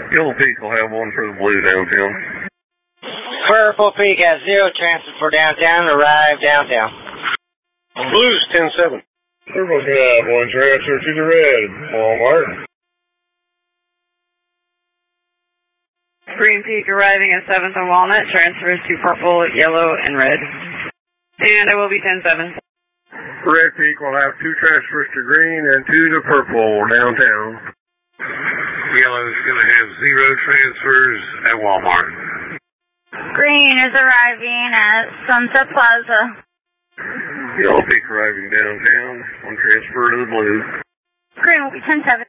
Yellow Peak will have one for the blue downtown. Purple Peak has 0 transfer for downtown. Arrive downtown. Blues 10-7. Purple's gonna have one transfer to the red, Walmart. Green Peak arriving at 7th and Walnut, transfers to purple, yellow, and red. And it will be 10-7. Red Peak will have 2 transfers to green and 2 to purple downtown. Yellow's going to have 0 transfers at Walmart. Green is arriving at Sunset Plaza. Yellow Peak arriving downtown, 1 transfer to the blue. Green will be 10-7.